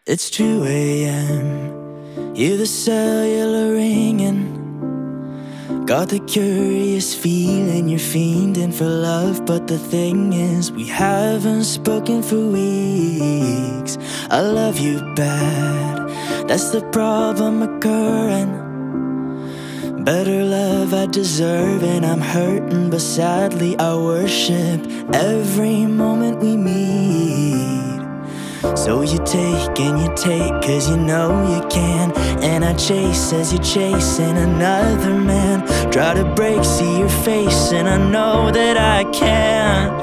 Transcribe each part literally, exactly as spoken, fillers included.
It's two A M, hear the cellular ringing. Got the curious feeling you're fiending for love. But the thing is, we haven't spoken for weeks. I love you bad, that's the problem occurring. Better love I deserve, and I'm hurting, but sadly I worship every moment we meet. So you take and you take, cause you know you can. And I chase as you're chasing another man. Try to break, see your face, and I know that I can't.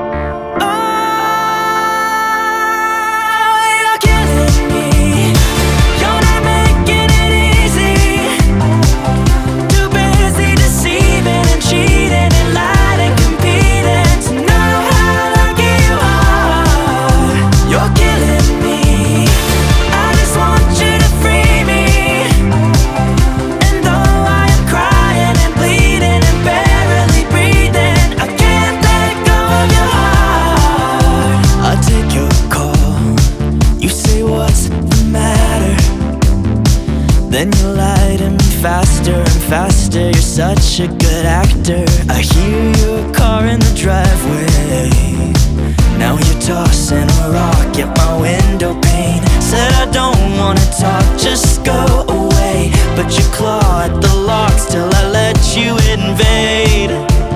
Oh, you're killing me. You're not making it easy. Too busy deceiving and cheating and lying and competing to know how lucky you are. You're killing me. I just want you to free me. And though I am crying and bleeding and barely breathing, I can't let go of your heart. I take your call, you say what's the matter. Then you lie to me faster and faster. You're such a good actor. I hear your car in the driveway. Now you're tossing a rock at my window pane. Said I don't wanna talk, just go away. But you claw at the locks till I let you invade.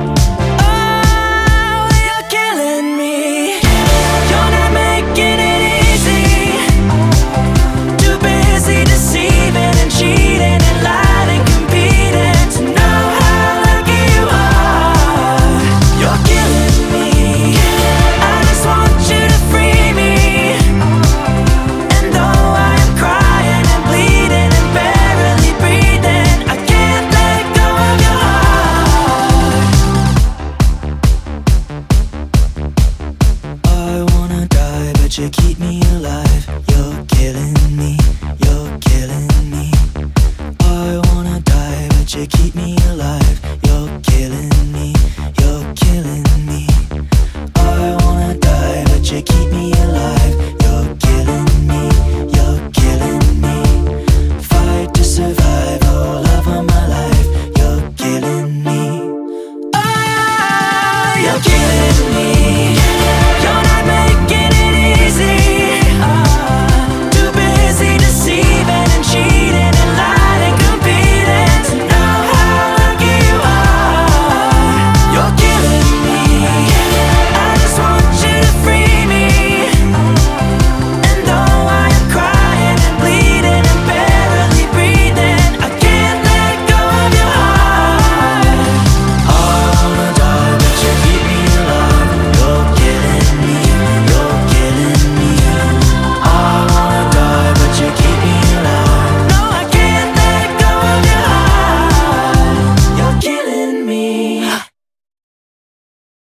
Oh, you're killing me. You're not making it easy. Too busy deceiving and cheating and lying and competing to know how lucky you are. You're killing me. I just want you to free me. And though I am crying and bleeding and barely breathing, I can't let go of your heart. I wanna die, but you keep me alive. You're killing me, you're killing me. I wanna die, but you keep me alive.